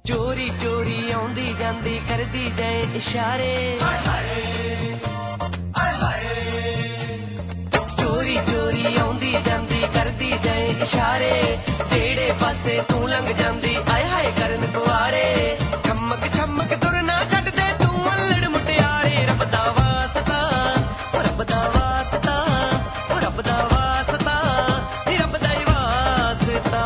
चोरी चोरी आउंदी जांदी करदी जाए इशारे, चोरी चोरी आउंदी जांदी करदी जाए इशारे, जेड़े पासे तू लंघ जांदी आए हाय करन कुआरे, छमक छमक तुरना छड्ड दे तू अल्लड़ मुटियारे, रब दा वास्ता ओ रब दा वास्ता ओ रब दा वास्ता नी रब दा ही वास्ता।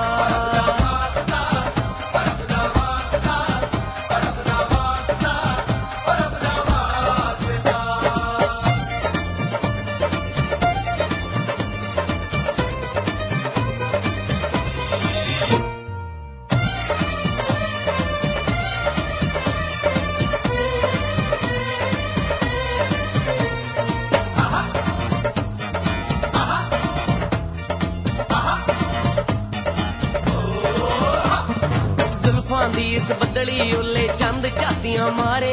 दी इस बदली ओले चंद झातियां मारे,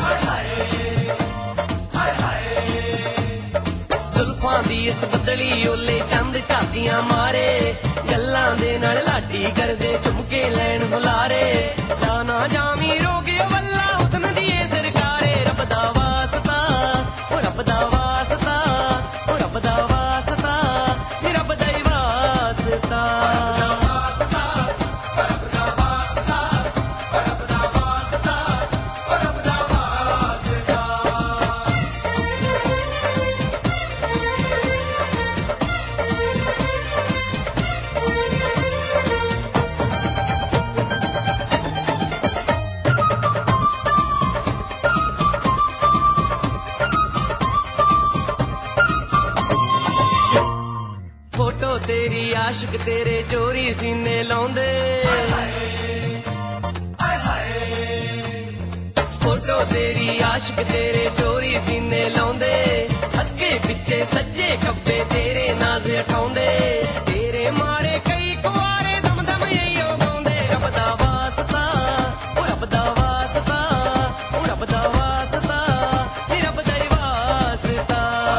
जुल्फां दी इस बदली ओले चंद झातियां मारे, गल्लां दे नाल लाडी करदे झुमके लैन हुलारे, जाना जामी रोगे वल्ला हुस्न दिए सरकारे, रब दा वास्ता ओ रब दा वास्ता ओ रब दा वास्ता नी रब दा ही वास्ता। फोटो तेरी आशिक तेरे चोरी सीने लाउंदे, फोटो तेरी आशिक तेरे चोरी सीने लाउंदे, अगे पिछे सज्जे खब्बे तेरे नाज उठाउंदे, तेरे मारे कई कुआरे दम दम इयो गाउंदे, रब दा वास्ता ओ रब दा वास्ता ओ रब दा वास्ता नी रब दा ही वास्ता।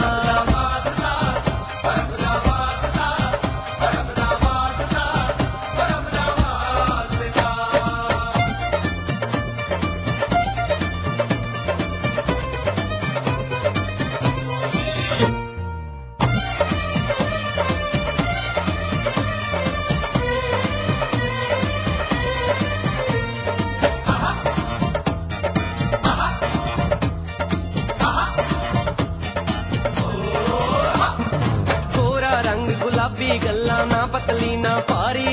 गुलाबी गल्ला ना पतली ना पारी,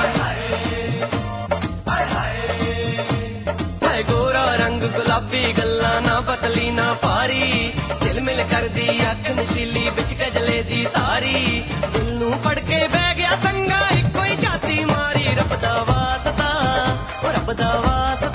है गोरा रंग गुलाबी गल्ला ना पतली ना पारी, झिलमिल कर दी अख नशीली बिच गजले दी तारी, दिल नू फड़ के बह गया संगा इको ही झाती मारी, रब दा वास्ता ओ रब दा वास्ता